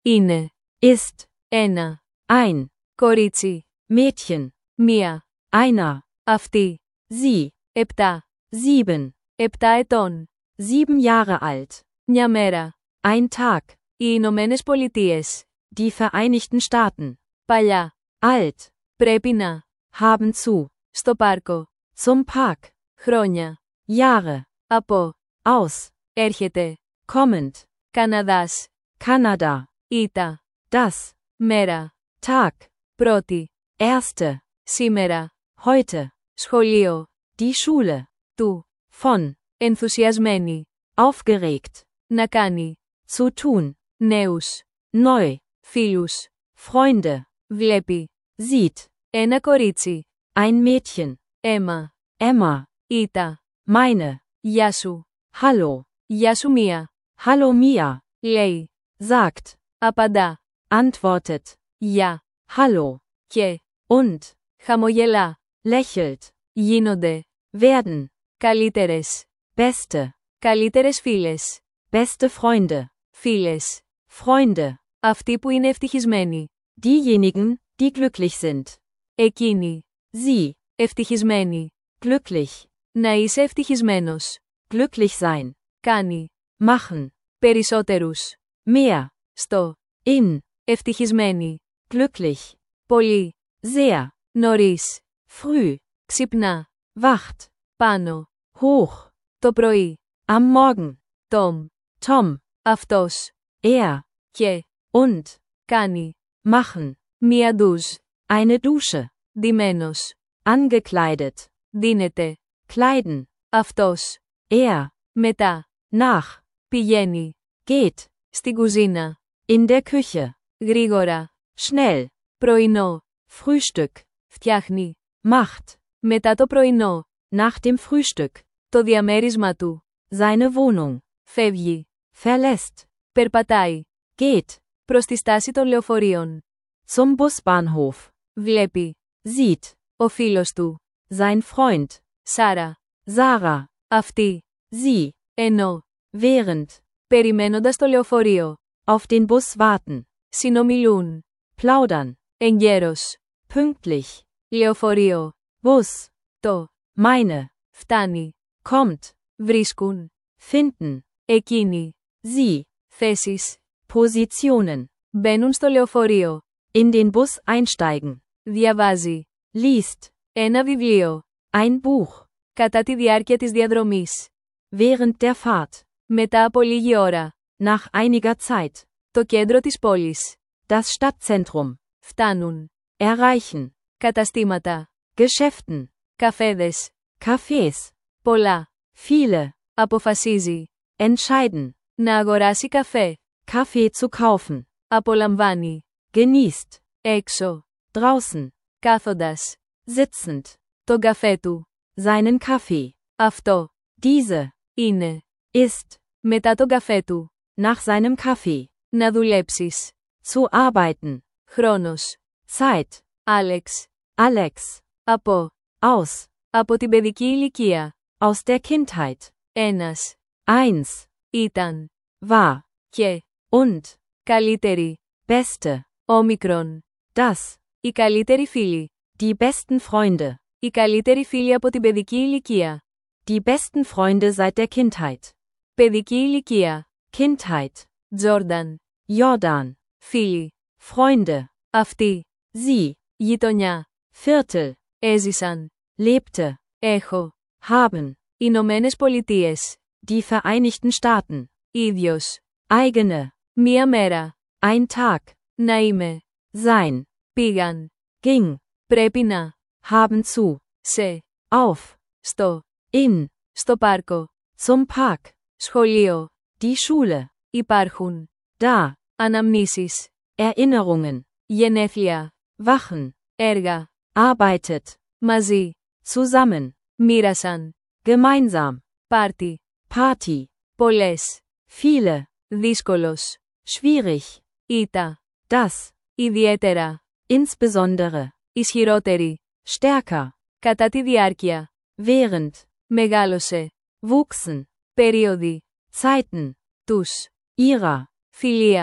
Είναι. Ist. Ένα. Ein. Κορίτσι. Mädchen. Μία. Einer. Αυτή. Sie. 7. 7. 7 ετών. 7 Jahre alt. Μια μέρα. Ein Tag. Οι Ηνωμένες Πολιτείες. Die Vereinigten Staaten. Παλιά. Alt. Πρέπει να. Haben zu. Στο πάρκο. Zum Park. Χρόνια. Jahre. Από. Aus. Έρχεται. Kommend. Καναδάς. Kanada. Ήτα. Das. Μέρα. Tag. Πρώτη. Erste. Σήμερα. Heute. Σχολείο. Die Schule. Του. Von. Ενθουσιασμένη. Aufgeregt. Να κάνει. Zu tun. Νέους. Neu. Φίλους. Freunde. Βλέπει. Sieht. Ένα κορίτσι. Ein Mädchen. Έμα. Emma. Ήτα. Meine. Γεια σου. Hallo. Γεια σου μία. Hallo Mia. Λέει. Sagt. Απαντά. Antwortet. Γεια. Hallo. Και. Und. Χαμογελά. Lächelt. Γίνονται. Werden. Καλύτερες. Beste. Καλύτερες φίλες. Beste Freunde. Φίλες. Freunde. Αυτοί που είναι ευτυχισμένοι. Diejenigen, die glücklich sind. Εκείνοι. Sie. Ευτυχισμένοι. Glücklich. Να είσαι ευτυχισμένος. Glücklich sein. Κάνει. Machen. Περισσότερους. Mehr. Στο. In. Ευτυχισμένοι. Glücklich. Πολύ. Sehr. Νωρίς. Früh. Ξυπνά. Wacht. Πάνω. Hoch. Το πρωί. Am Morgen. Τομ. Tom. Αυτός. Er. Και. Und. Κάνει. Machen. Μία ντουζ. Eine Dusche. Ντυμένος. Angekleidet. Δίνεται. Kleiden. Αυτός. Er. Μετά. Nach. Πηγαίνει. Geht. Στην κουζίνα. In der Küche. Γρήγορα. Schnell. Πρωινό. Frühstück. Φτιάχνει. Macht. Μετά το πρωινό. Nach dem Frühstück. Το διαμέρισμα του. Seine Wohnung. Φεύγει. Verlässt. Περπατάει. Geht. Προς τη στάση των λεωφορείων. Zum Busbahnhof. Βλέπει. Sieht. Ο φίλος του. Sein Freund. Σάρα. Sarah. Αυτή. Sie. Ενώ. Während. Περιμένοντας το λεωφορείο. Auf den Bus warten. Συνομιλούν. Plaudern. Εγκαίρος. Pünktlich. Λεωφορείο. Bus. Το. Meine. Φτάνει. Kommt. Βρίσκουν. Finden. Εκείνοι. Sie. Θέσεις. Positionen. Μπαίνουν στο λεωφορείο. In den Bus einsteigen. Διαβάζει. Liest. Ένα βιβλίο. Ein Buch. Κατά τη διάρκεια της διαδρομής. Während der Fahrt. Μετά από λίγη ώρα. Nach einiger Zeit. Το κέντρο της πόλης. Das Stadtzentrum. Φτάνουν. Erreichen. Καταστήματα. Geschäften. Καφέδες. Cafés. Πολλά. Viele. Αποφασίζει. Entscheiden. Να αγοράσει καφέ. Kaffee zu kaufen. Απολαμβάνει. Genießt. Έξω. Draußen. Κάθοντας. Sitzend. Τον καφέ του. Seinen Kaffee. Αυτό. Diese. Είναι. Ist. Μετά τον καφέ του. Nach seinem Kaffee. Να δουλέψεις. Zu arbeiten. Χρόνος. Zeit. Άλεξ. Alex. Από. Aus. Από την παιδική ηλικία. Aus der Kindheit. Ένας. Eins. Ήταν. War. Και. Und. Καλύτερη. Beste. Όμικρον. Das. Οι καλύτεροι φίλοι. Die besten Freunde. Οι καλύτεροι φίλοι από την παιδική ηλικία. Die besten Freunde seit der Kindheit. Παιδική ηλικία. Kindheit. Τζόρνταν. Jordan. Φίλοι. Freunde. Αυτή. Sie. Γειτονιά. Viertel. Έζησαν. Lebte. Έχω. Haben. Ηνωμένες Πολιτείες. Die Vereinigten Staaten. Ίδιος. Eigene. Μία μέρα. Ein Tag. Να είμαι. Sein. Πήγαν. Ging. Πρέπει να. Haben zu. Σε. Auf. Στο. In. Στο πάρκο. Zum Park. Σχολείο. Die Schule. Υπάρχουν. Da. Αναμνήσεις. Erinnerungen. Γενέθλια. Wachen. Έργα. Arbeitet. Μαζί. Zusammen. Μοίρασαν. Gemeinsam. Πάρτι. Party. Πολλές. Viele. Δύσκολος. Schwierig. Ήτα. Das. Ιδιαίτερα. Insbesondere. Ισχυρότερη. Stärker. Κατά τη διάρκεια. Während. Μεγάλωσε. Wuchsen. Περίοδοι. Zeiten. Τους. Ihrer. Φιλία.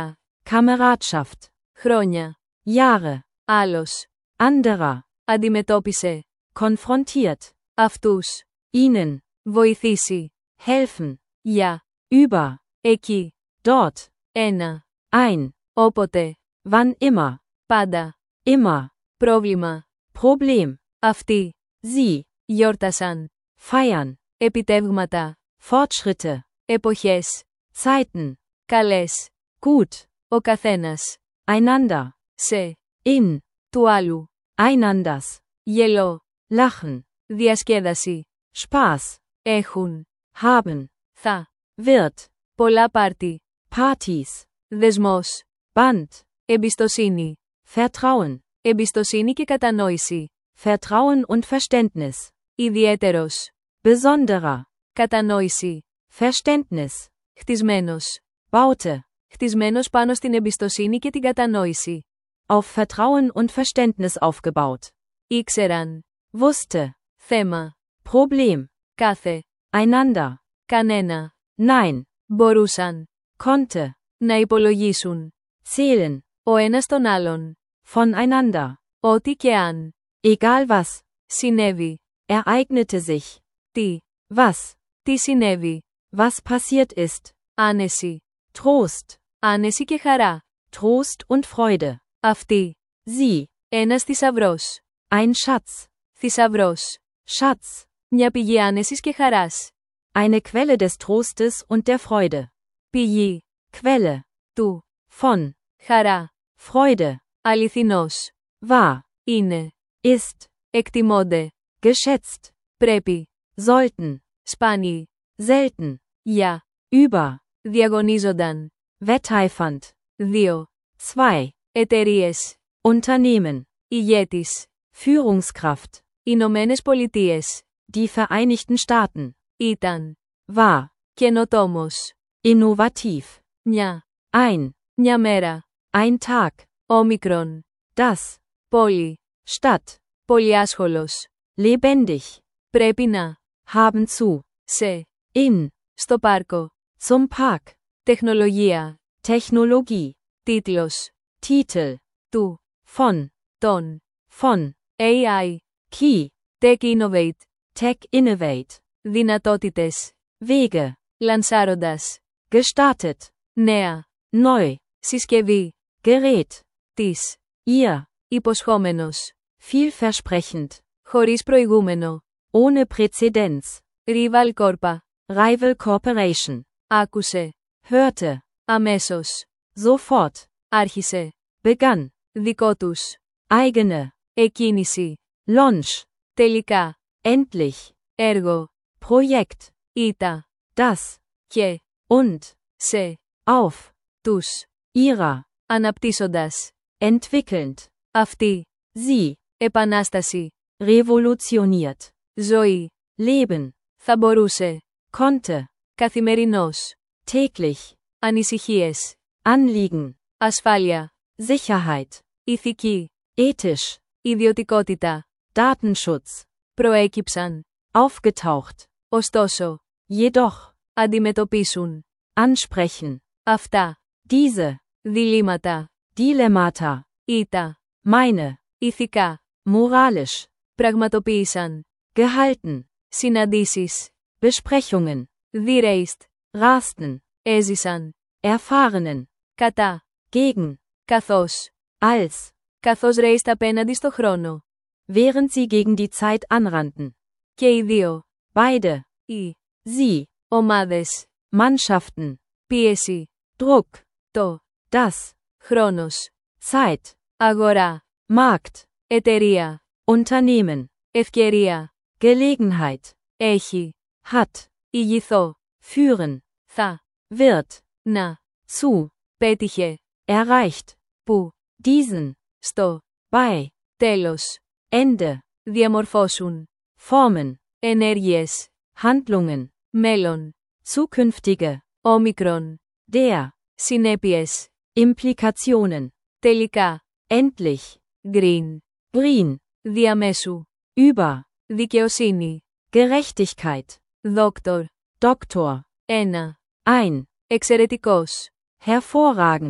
Kameradschaft. Χρόνια. Jahre. Άλλος. Anderer. Αντιμετώπισε. Konfrontiert. Αυτούς. Ihnen. Βοηθήσει. Helfen. Για. Über. Εκεί. Dort. Ένα. Ein. Όποτε. Wann immer. Πάντα. Immer. Πρόβλημα. Problem. Αυτοί. Sie. Γιόρτασαν. Feiern. Επιτεύγματα. Fortschritte. Εποχές. Zeiten. Καλές. Gut. Ο καθένας. Einander. Σε. In. Του άλλου. Einanders. Γελό. Lachen. Διασκέδαση. Spaß. Έχουν. Haben. Θα. Wird. Πολλά πάρτι. Partys. Δεσμός. Band. Εμπιστοσύνη. Vertrauen. Εμπιστοσύνη και κατανόηση. Vertrauen und Verständnis. Ιδιαίτερος. Besonderer. Κατανόηση. Verständnis. Χτισμένος. Baute. Χτισμένος πάνω στην εμπιστοσύνη και την κατανόηση. Auf Vertrauen und Verständnis aufgebaut. Ήξεραν. Wusste. Θέμα. Problem. Κάθε. Einander. Κανένα. Nein. Μπορούσαν. Konnte. Να υπολογίσουν. Zählen. Ο ένας τον άλλον. Voneinander. Ό,τι και αν. Egal was. Συνέβη. Ereignete sich. Τι. Was. Τι συνέβη. Was passiert ist. Άνεση. Trost. Άνεση και χαρά. Trost und Freude. Αυτή. Sie. Ένας θησαυρός. Ein Schatz. Θησαυρός. Schatz. Μια πηγή άνεσης και χαράς. Eine Quelle des Trostes und der Freude. Πηγή. Quelle. Του. Von. Χαρά. Freude. Αληθινός. War. Είναι. Ist. Εκτιμώνται. Geschätzt. Πρέπει. Sollten. Σπάνιοι. Selten. Για. Über. Διαγωνίζονταν. Wetteifernd. 2. 2. Εταιρείες. Unternehmen. Ηγέτης. Führungskraft. Ηνωμένες Πολιτείες. Die Vereinigten Staaten. Ήταν. War. Καινοτόμος. Innovativ. Μια. Μια μέρα. Ein Tag. Όμικρον. Das. Πόλη. Stadt. Πολυάσχολος. Lebendig. Πρέπει να. Haben zu. Σε. In. Στο πάρκο. Zum Park. Τεχνολογία. Technologie. Τίτλος. Titel. Του. Von. Των. Von. AI. Key. Tech Innovate. Tech Innovate. Δυνατότητες. Wege. Λανσάροντας. Gestartet. Νέα. Neu. Συσκευή. Gerät. Της. Ihr. Υποσχόμενος. Vielversprechend. Χωρίς προηγούμενο. Ohne Präzedenz. Rival Corpa. Rival Corporation. Άκουσε. Hörte. Αμέσως. Sofort. Άρχισε. Begann. Δικό τους. Eigene. Εκκίνηση. Launch. Τελικά. Endlich. Έργο. Projekt. Ήτα. Das. Και. Und. Σε. Auf. Τους. Ihrer. Αναπτύσσοντας. Entwickelnd. Αυτή. Sie. Επανάσταση. Revolutioniert. Ζωή. Leben. Θα μπορούσε. Konnte. Καθημερινός. Täglich. Ανησυχίες. Anliegen. Ασφάλεια. Sicherheit. Ηθική. Ethisch. Ιδιωτικότητα. Datenschutz. Προέκυψαν. Aufgetaucht. Ωστόσο. Jedoch. Αντιμετωπίσουν. Ansprechen. Αυτά. Diese. Διλήμματα. Dilemmata. Ήτα. Meine. Ηθικά. Moralisch. Πραγματοποίησαν. Gehalten. Συναντήσεις. Besprechungen. Διρέιστ. Rasten. Έζησαν. Erfahrenen. Κατά. Gegen. Καθώς. Als. Καθώς ρέιστ απέναντι στο χρόνο. Während sie gegen die Zeit anrannten. Και οι δύο. Beide. Οι. Sie. Ομάδες. Mannschaften. Πίεση. Druck. Το. Das. Χρόνος. Zeit. Αγορά. Markt. Εταιρεία. Unternehmen. Ευκαιρία. Gelegenheit. Έχει. Hat. Ηγηθώ. Führen. Θα. Wird. Να. Zu. Πέτυχε. Erreicht. Που. Diesen. Στο. Bei. Τέλος. Ende. Διαμορφώσουν. Formen. Ενέργειες. Handlungen. Μέλλον. Zukünftige. Όμικρον. Der. Συνέπειες. Implikationen. Τελικά. Endlich. Green. Green. Διαμέσου. Über. Δικαιοσύνη. Gerechtigkeit. Δόκτορ. Doktor. Ένα. Ein. Εξαιρετικός. Hervorragend.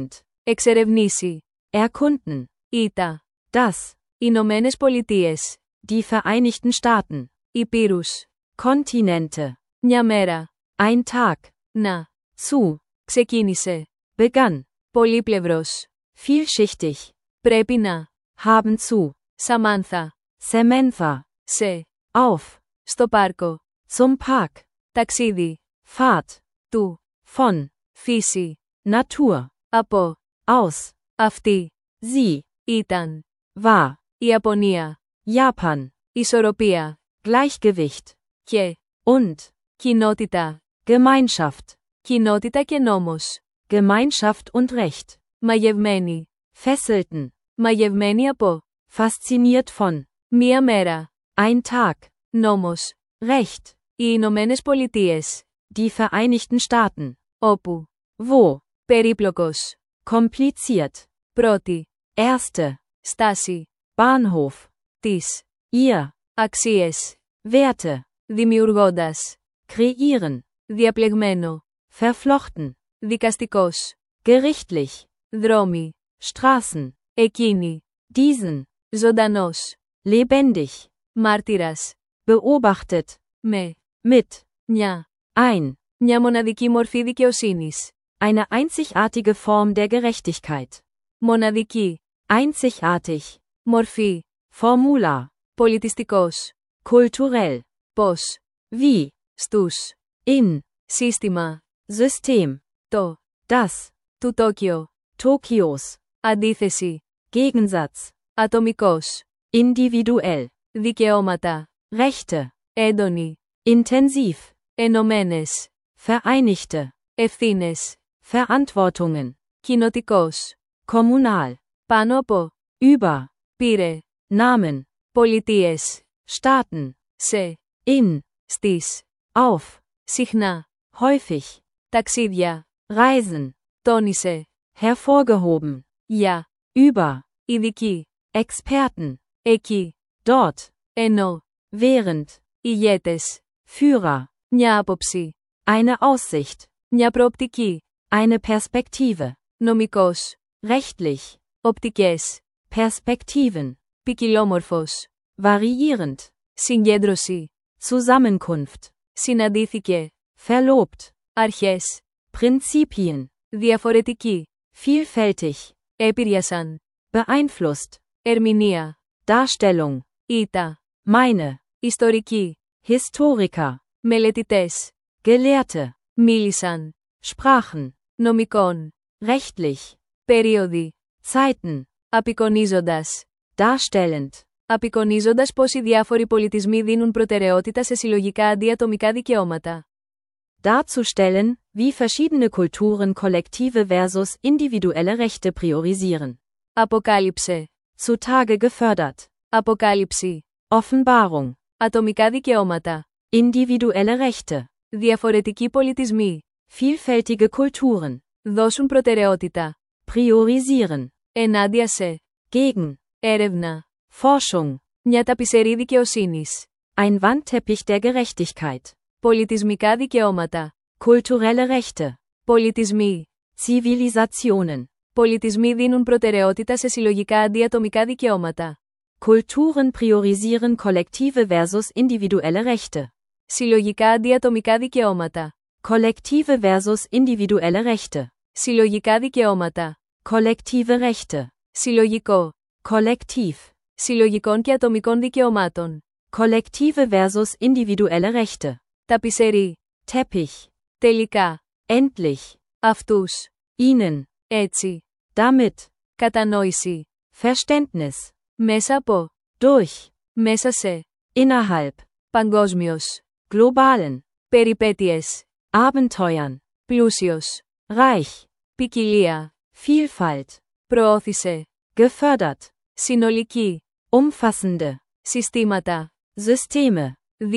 Εξερευνήσει. Erkunden. Ήτα. Das. Ηνωμένες Πολιτείες. Die Vereinigten Staaten. Υπήρους. Kontinente. Μια μέρα. Ein Tag. Να. Zu. Ξεκίνησε. Begann. Πολύπλευρος. Vielschichtig. Πρέπει να. Haben zu. Σαμάνθα. Samantha. Σε. Auf. Στο πάρκο. Zum Park. Ταξίδι. Fahrt. Του. Von. Φύση. Natur. Από. Aus. Αυτή. Sie. Ήταν. War. Ιαπωνία. Japan. Ισορροπία. Gleichgewicht. Και. Und. Κοινότητα. Gemeinschaft. Κοινότητα και νόμος. Gemeinschaft und Recht. Μαγευμένη. Fesselten. Μαγευμένη από. Fasziniert von. Μία μέρα. Ein Tag. Νόμος. Recht. Οι Ηνωμένες Πολιτείες. Die Vereinigten Staaten. Όπου. Wo. Περίπλοκος. Kompliziert. Πρώτη. Erste. Στάση. Bahnhof. Της. Ihr. Αξίες. Werte. Δημιουργώντας. Kreieren. Διαπλεγμένο. Verflochten. Δικαστικός. Gerichtlich. Δρόμοι. Straßen. Εκείνη. Diesen. Ζωντανός. Lebendig. Μάρτυρας. Beobachtet. Με. Mit. Μια. Ein. Μια μοναδική μορφή δικαιοσύνης. Eine einzigartige Form der Gerechtigkeit. Μοναδική. Einzigartig. Μορφή. Formula. Πολιτιστικός. Kulturell. Πώς. Wie. Στους. In. Σύστημα. System. Το. Das. Του Τόκιο. Tokios. Αντίθεση. Gegensatz. Ατομικός. Individuell. Δικαιώματα. Rechte. Έντονη. Intensiv. Ενωμένες. Vereinigte. Ευθύνες. Verantwortungen. Κοινοτικός. Kommunal. Πάνω από. Über. Πήρε. Namen. Πολιτείες. Staaten. Σε. In. Στις. Auf. Συχνά. Häufig. Ταξίδια. Reisen. Τόνισε. Hervorgehoben. Για. Über. Ειδική. Experten. Εκεί. Dort. Ενώ. Während. Ηγέτες. Führer. Μια άποψη. Eine Aussicht. Μια προοπτική. Eine Perspektive. Νομικός. Rechtlich. Οπτικές. Perspektiven. Ποικιλόμορφος. Variierend. Συγκέντρωση. Zusammenkunft. Συναντήθηκε. Verlobt. Αρχές. Prinzipien. Διαφορετική. Vielfältig. Επηρεάσαν. Beeinflusst. Ερμηνεία. Darstellung. Ήτα. Meine. Ιστορική. Historiker. Μελετητές. Gelehrte. Μίλησαν. Sprachen. Νομικών. Rechtlich. Περίοδοι. Zeiten. Απεικονίζοντας. Darstellend. Απεικονίζοντας πως οι διάφοροι πολιτισμοί δίνουν προτεραιότητα σε συλλογικά αντί ατομικά δικαιώματα. Darzustellen, wie verschiedene Kulturen kollektive versus individuelle Rechte priorisieren. Αποκάλυψε. Zutage gefördert. Αποκάλυψη. Offenbarung. Ατομικά δικαιώματα. Individuelle Rechte. Διαφορετικοί πολιτισμοί. Vielfältige Kulturen. Δώσουν προτεραιότητα. Priorisieren. Ενάντια σε. Gegen. Έρευνα. Forschung. Μια ταπισερή δικαιοσύνης. Ein Wandteppich der Gerechtigkeit. Πολιτισμικά δικαιώματα. Kulturelle Rechte. Πολιτισμοί. Zivilisationen. Πολιτισμοί δίνουν προτεραιότητα σε συλλογικά αντί ατομικά δικαιώματα. Kulturen priorisieren kollektive versus individuelle Rechte. Συλλογικά αντί ατομικά δικαιώματα. Kollektive versus individuelle Rechte. Συλλογικά δικαιώματα. Kollektive Rechte. Συλλογικό. Kollektiv. Συλλογικών και ατομικών δικαιωμάτων. Kollektive versus individuelle Rechte. Ταπισερή. Teppich. Τελικά. Endlich. Αυτούς. Ihnen. Έτσι. Damit. Κατανόηση. Verständnis. Μέσα από. Durch. Μέσα σε. Innerhalb. Παγκόσμιος. Globalen. Περιπέτειες. Abenteuern. Πλούσιος. Reich. Ποικιλία. Vielfalt. Προώθησε. Gefördert. Συνολική. Umfassende. Συστήματα. Systeme.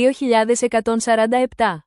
2147.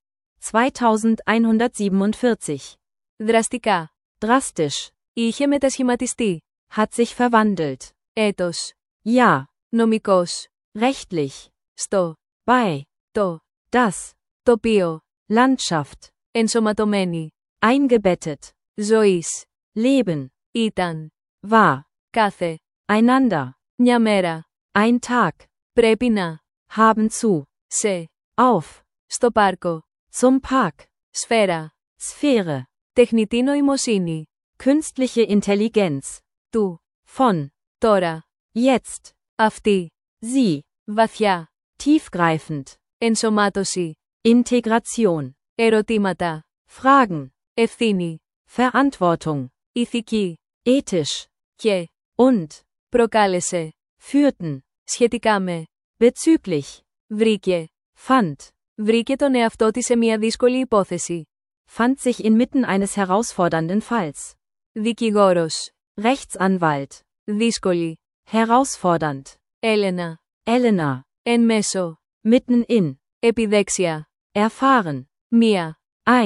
2147. Δραστικά. Drastisch. Είχε μετασχηματιστεί. Hat sich verwandelt. Έτος. Ja. Νομικός. Rechtlich. Στο. Bei. Το. Das. Τοπίο. Landschaft. Ενσωματωμένη. Eingebettet. Ζωής. Leben. Ήταν. War. Κάθε. Einander. Μια μέρα. Ein Tag. Πρέπει να. Haben zu. Σε. Auf. Στο πάρκο. Zum Park. Σφαίρα. Sphäre. Τεχνητή νοημοσύνη. Künstliche Intelligenz. Του. Von. Τώρα. Jetzt. Αυτή. Sie. Βαθιά. Tiefgreifend. Ενσωμάτωση. Integration. Ερωτήματα. Fragen. Ευθύνη. Verantwortung. Ηθική. Ethisch. Και. Und. Προκάλεσε. Führten. Σχετικά με. Bezüglich. Βρήκε. Fand. Βρήκε τον εαυτό της σε μια δύσκολη υπόθεση. Fand sich inmitten eines herausfordernden Falls. Δικηγόρος. Rechtsanwalt. Δύσκολη. Herausfordernd. Έλενα. Elena. Εν μέσω. Mitten in. Επιδέξια. Erfahren. Μία.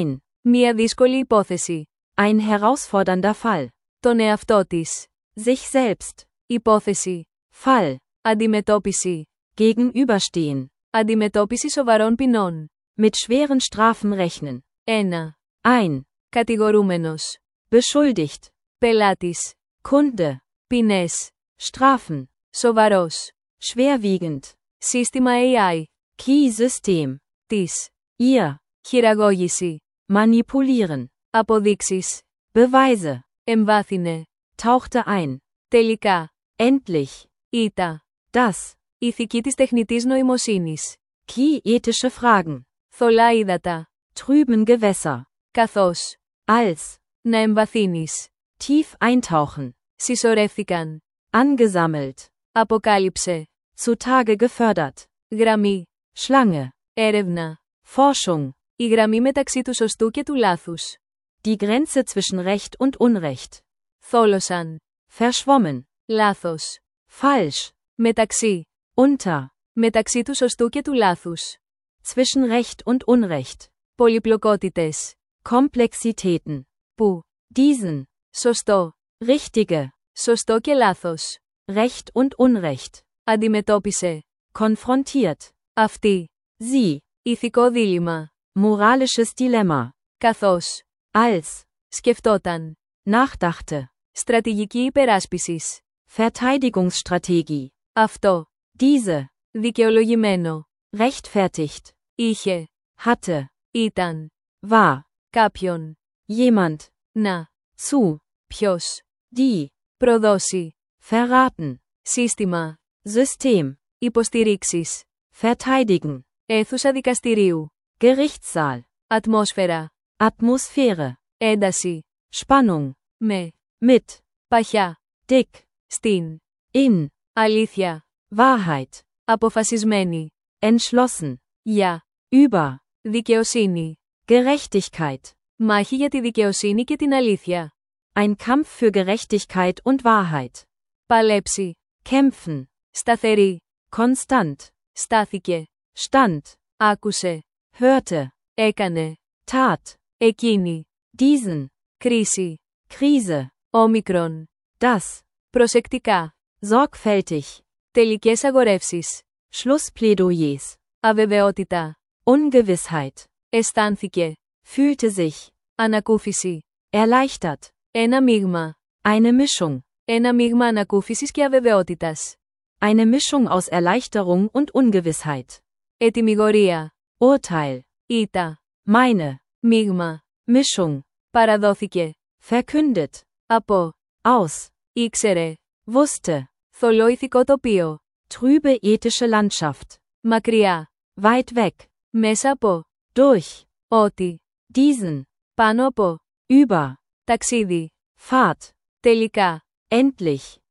Μία δύσκολη υπόθεση. Ein herausfordernder Fall. Τον εαυτό της. Sich selbst. Υπόθεση. Fall. Αντιμετώπιση. Gegenüberstehen. Αντιμετώπιση σοβαρών ποινών. Mit schweren Strafen rechnen. 1. Ein. Κατηγορούμενος. Beschuldigt. Πελάτης. Kunde. Ποινές. Strafen. Σοβαρός. Schwerwiegend. Σύστημα AI. Key-System. Της. Ihr. Χειραγώγηση. Manipulieren. Αποδείξεις. Beweise. Εμβάθυνε. Tauchte ein. Τελικά. Endlich. Ήτα. Das. Ηθική της τεχνητής νοημοσύνης. Key-ethische Fragen. Θολά ύδατα. Trüben Gewässer. Καθώς. Als. Να εμβαθύνεις. Tief eintauchen. Συσσωρεύθηκαν. Angesammelt. Αποκάλυψε. Zutage gefördert. Γραμμή. Schlange. Έρευνα. Forschung. Η γραμμή μεταξύ του σωστού και του λάθους. Die Grenze zwischen Recht und Unrecht. Θόλωσαν. Verschwommen. Λάθος. Falsch. Μεταξύ. Unter. Μεταξύ του σωστού και του λάθους. Zwischen Recht und Unrecht. Πολυπλοκότητες. Komplexitäten. Που. Diesen. Σωστό. Richtige. Σωστό και λάθος. Recht und Unrecht. Αντιμετώπισε. Konfrontiert. Αυτή. Sie. Ηθικό δίλημμα. Moralisches Dilemma. Καθώς. Als. Σκεφτόταν. Nachdachte. Στρατηγική υπεράσπισης. Verteidigungsstrategie. Αυτό. Diese. Δικαιολογημένο. Rechtfertigt. Είχε. Hatte. Ήταν. War. Κάποιον. Jemand. Να. Zu. Ποιος. Die. Προδώσει. Verraten. Σύστημα. System. Υποστηρίξεις. Verteidigen. Αίθουσα δικαστηρίου. Gerichtssaal. Ατμόσφαιρα. Atmosphäre. Ένταση. Spannung. Με. Mit. Παχιά. Dick. Στην. In. Αλήθεια. Wahrheit. Αποφασισμένη. Entschlossen. Για. Über. Δικαιοσύνη. Gerechtigkeit. Μάχη για τη δικαιοσύνη και την αλήθεια. Ein Kampf für Gerechtigkeit und Wahrheit. Παλέψει. Kämpfen. Σταθερή. Konstant. Στάθηκε. Stand. Άκουσε. Hörte. Έκανε. Tat. Εκείνη. Diesen. Κρίση. Krise. Όμικρον. Das. Προσεκτικά. Sorgfältig. Τελικές αγορεύσεις. Schlussplädoyers. Αβεβαιότητα. Ungewissheit. Αισθάνθηκε. Fühlte sich. Ανακούφιση. Erleichtert. Ένα μείγμα. Eine Mischung. Ένα μείγμα ανακούφισης και αβεβαιότητας. Eine Mischung aus Erleichterung und Ungewissheit. Ετυμηγορία. Urteil. Ήτα. Meine. Μείγμα. Mischung. Παραδόθηκε. Verkündet. Από. Aus. Ήξερε. Wusste. Θολό ηθικό τοπίο. Trübe ethische Landschaft. Μακριά. Weit weg. Μέσα από. Durch. Ότι. Diesen. Πάνω από. Über. Ταξίδι. Fahrt. Τελικά. Endlich.